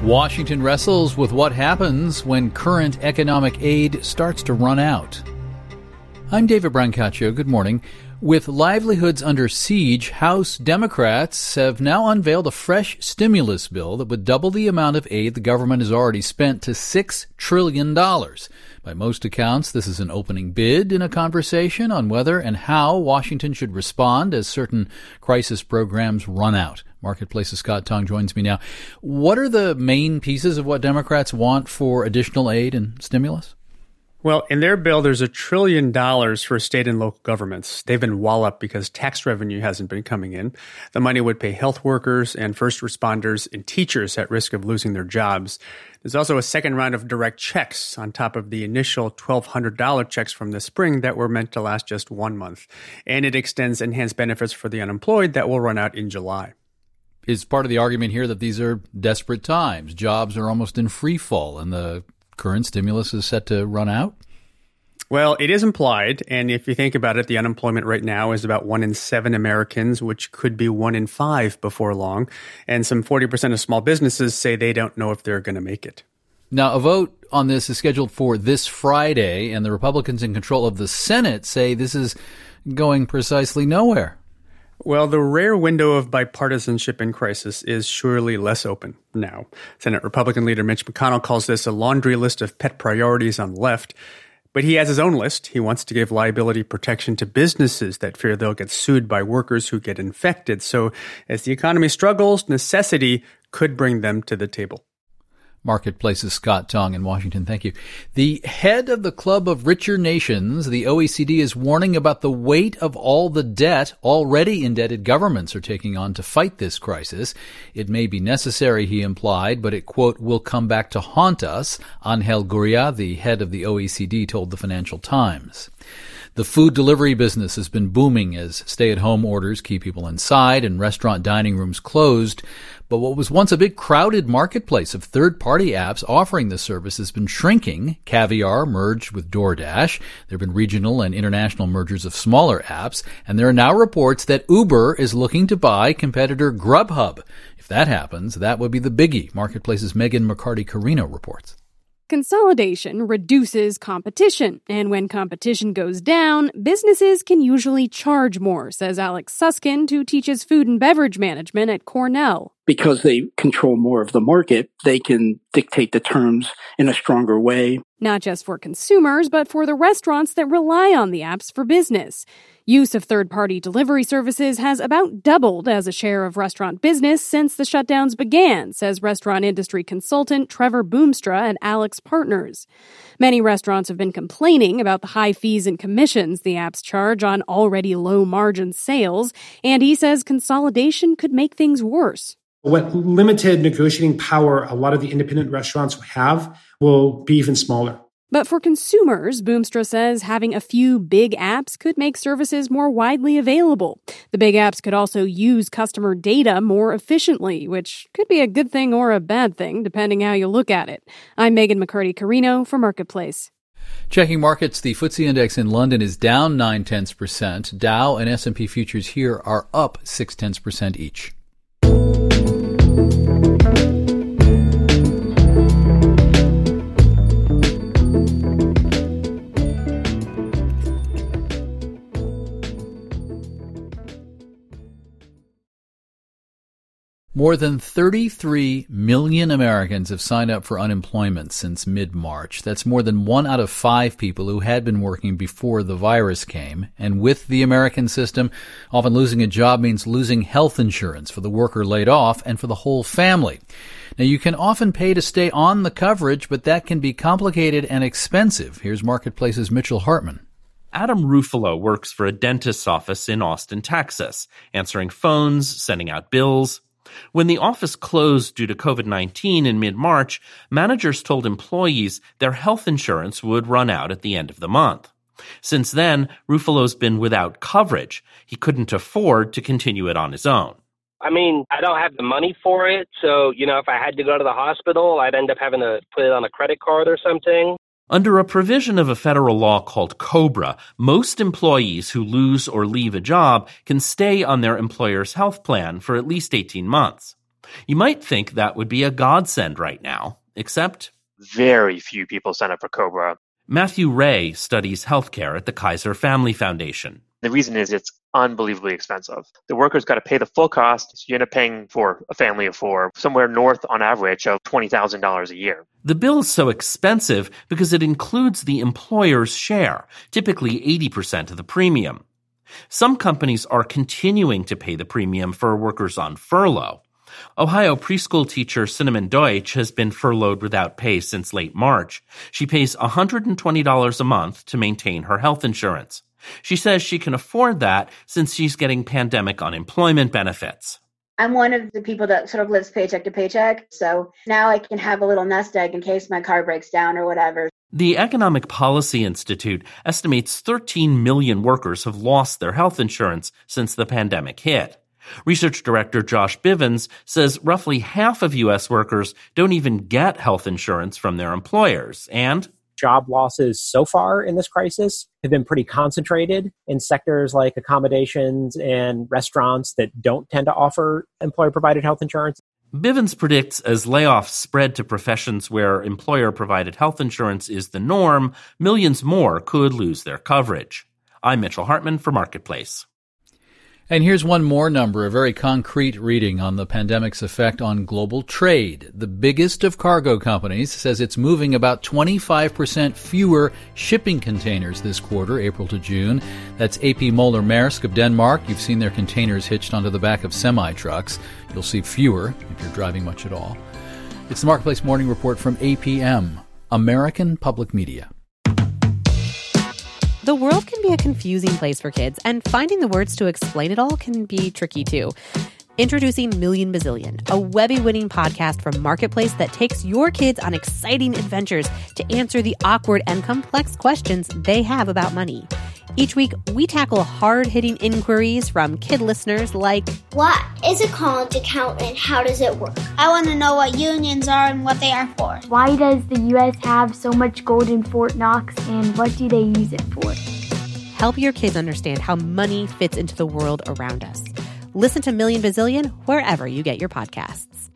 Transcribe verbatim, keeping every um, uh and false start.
Washington wrestles with what happens when current economic aid starts to run out. I'm David Brancaccio. Good morning. With livelihoods under siege, House Democrats have now unveiled a fresh stimulus bill that would double the amount of aid the government has already spent to six trillion dollars. By most accounts, this is an opening bid in a conversation on whether and how Washington should respond as certain crisis programs run out. Marketplace's Scott Tong joins me now. What are the main pieces of what Democrats want for additional aid and stimulus? Well, in their bill, there's a trillion dollars for state and local governments. They've been walloped because tax revenue hasn't been coming in. The money would pay health workers and first responders and teachers at risk of losing their jobs. There's also a second round of direct checks on top of the initial twelve hundred dollars checks from the spring that were meant to last just one month. And it extends enhanced benefits for the unemployed that will run out in July. Is part of the argument here that these are desperate times? Jobs are almost in free fall and the current stimulus is set to run out? Well, it is implied, and if you think about it, the unemployment rate now is about one in seven Americans, which could be one in five before long, and some forty percent of small businesses say they don't know if they're going to make it. Now, a vote on this is scheduled for this Friday, and the Republicans in control of the Senate say this is going precisely nowhere. Well, the rare window of bipartisanship in crisis is surely less open now. Senate Republican leader Mitch McConnell calls this a laundry list of pet priorities on the left. But he has his own list. He wants to give liability protection to businesses that fear they'll get sued by workers who get infected. So as the economy struggles, necessity could bring them to the table. Marketplace's Scott Tong in Washington. Thank you. The head of the Club of Richer Nations, the O E C D, is warning about the weight of all the debt already indebted governments are taking on to fight this crisis. It may be necessary, he implied, but it, quote, will come back to haunt us, Angel Gurria, the head of the O E C D, told the Financial Times. The food delivery business has been booming as stay-at-home orders keep people inside and restaurant dining rooms closed. But what was once a big crowded marketplace of third-party apps offering this service has been shrinking. Caviar merged with DoorDash. There have been regional and international mergers of smaller apps. And there are now reports that Uber is looking to buy competitor Grubhub. If that happens, that would be the biggie. Marketplace's Megan McCarty-Carino reports. Consolidation reduces competition, and when competition goes down, businesses can usually charge more, says Alex Susskind, who teaches food and beverage management at Cornell. Because they control more of the market, they can dictate the terms in a stronger way. Not just for consumers, but for the restaurants that rely on the apps for business. Use of third-party delivery services has about doubled as a share of restaurant business since the shutdowns began, says restaurant industry consultant Trevor Boomstra at Alex Partners. Many restaurants have been complaining about the high fees and commissions the apps charge on already low-margin sales, and he says consolidation could make things worse. What limited negotiating power a lot of the independent restaurants have will be even smaller. But for consumers, Boomstra says having a few big apps could make services more widely available. The big apps could also use customer data more efficiently, which could be a good thing or a bad thing, depending how you look at it. I'm Megan McCarty-Carino for Marketplace. Checking markets, the F T S E index in London is down nine tenths percent. Dow and S and P futures here are up six tenths percent each. More than thirty-three million Americans have signed up for unemployment since mid-March. That's more than one out of five people who had been working before the virus came. And with the American system, often losing a job means losing health insurance for the worker laid off and for the whole family. Now, you can often pay to stay on the coverage, but that can be complicated and expensive. Here's Marketplace's Mitchell Hartman. Adam Ruffalo works for a dentist's office in Austin, Texas, answering phones, sending out bills. When the office closed due to covid nineteen in mid-March, managers told employees their health insurance would run out at the end of the month. Since then, Ruffalo's been without coverage. He couldn't afford to continue it on his own. I mean, I don't have the money for it, so, you know, if I had to go to the hospital, I'd end up having to put it on a credit card or something. Under a provision of a federal law called COBRA, most employees who lose or leave a job can stay on their employer's health plan for at least eighteen months. You might think that would be a godsend right now, except very few people sign up for COBRA. Matthew Ray studies healthcare at the Kaiser Family Foundation. The reason is it's unbelievably expensive. The workers got to pay the full cost, so you end up paying for a family of four, somewhere north on average of twenty thousand dollars a year. The bill is so expensive because it includes the employer's share, typically eighty percent of the premium. Some companies are continuing to pay the premium for workers on furlough. Ohio preschool teacher Cinnamon Deutsch has been furloughed without pay since late March. She pays one hundred twenty dollars a month to maintain her health insurance. She says she can afford that since she's getting pandemic unemployment benefits. I'm one of the people that sort of lives paycheck to paycheck, so now I can have a little nest egg in case my car breaks down or whatever. The Economic Policy Institute estimates thirteen million workers have lost their health insurance since the pandemic hit. Research director Josh Bivens says roughly half of U S workers don't even get health insurance from their employers, and job losses so far in this crisis have been pretty concentrated in sectors like accommodations and restaurants that don't tend to offer employer-provided health insurance. Bivens predicts as layoffs spread to professions where employer-provided health insurance is the norm, millions more could lose their coverage. I'm Mitchell Hartman for Marketplace. And here's one more number, a very concrete reading on the pandemic's effect on global trade. The biggest of cargo companies says it's moving about twenty-five percent fewer shipping containers this quarter, April to June. That's A P Moller Maersk of Denmark. You've seen their containers hitched onto the back of semi-trucks. You'll see fewer if you're driving much at all. It's the Marketplace Morning Report from A P M, American Public Media. The world can be a confusing place for kids, and finding the words to explain it all can be tricky too. Introducing Million Bazillion, a Webby-winning podcast from Marketplace that takes your kids on exciting adventures to answer the awkward and complex questions they have about money. Each week, we tackle hard-hitting inquiries from kid listeners like, what is a college account and how does it work? I want to know what unions are and what they are for. Why does the U S have so much gold in Fort Knox and what do they use it for? Help your kids understand how money fits into the world around us. Listen to Million Bazillion wherever you get your podcasts.